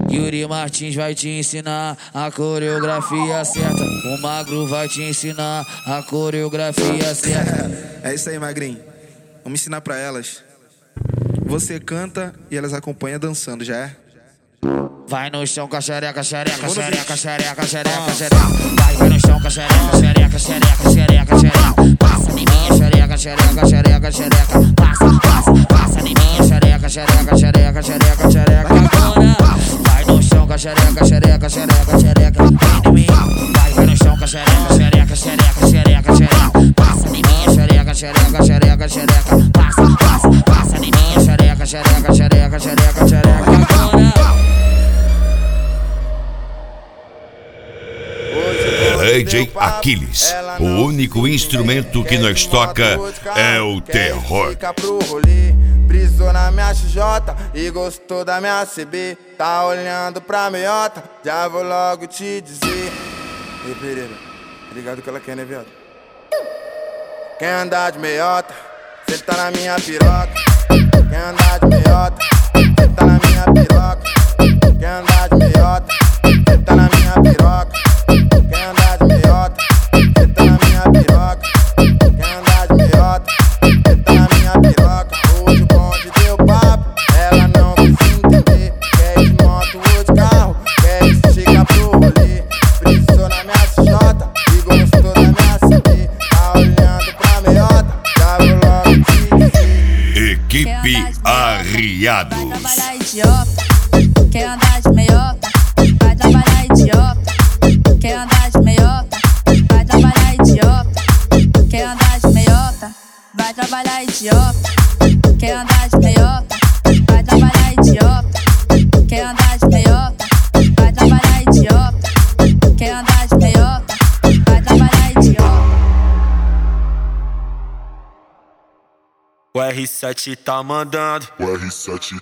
Yuri Martins vai te ensinar a coreografia certa. O Magro vai te ensinar a coreografia certa. É isso aí, Magrinho. Vamos ensinar pra elas. Você canta e elas acompanham dançando, já é? Vai no chão, xereca, xereca, xereca, xereca, xereca, xereca. Vai no chão, xereca, xereca, xereca, xereca, xereca. Passa em mim, xereca, xereca, xereca, xereca. Passa em mim, xereca, xereca, xereca, xereca, xereca. Agora vai no chão, xereca, xereca, xereca, xereca. Vem em mim, vai no chão, xereca, xereca, xereca, xereca, xereca. Passa em mim, xereca, xereca, xereca, xereca. Passa em mim, xereca, xereca, xereca, xereca, xereca. Agora DJ Aquiles, o único instrumento que nós toca é o terror. Fica pro rolê, brisou na minha XJ e gostou da minha CB. Tá olhando pra meiota, já vou logo te dizer. Ei, Pereira, ligado que ela quer, né, viado? Quer andar de meiota, cê tá na minha piroca. Quer andar de meiota, cê tá na minha piroca. Quer andar de meiota, cê tá na minha piroca. Quer andar de meiota, cê tá na minha piroca. Quer andar de meiota, cê tá na minha piroca. Hoje o bonde deu papo, ela não quis entender. Quer de moto ou de carro, quer chegar pro rolê. Brisou na minha XJ e gostou da minha CB. Tá olhando pra meiota, já vou logo te dizer. Equipe Arriados. Vai trabalhar idiota, quer andar de meiota. Vai trabalhar idiota, quer andar de meiota. Vai trabalhar idiota, quer andar de meiota. Vai trabalhar idiota, quer andar de meiota. Vai trabalhar idiota, quer andar de meiota. Vai trabalhar idiota, quer andar de meiota. Vai trabalhar idiota. O R7 tá mandando. O R7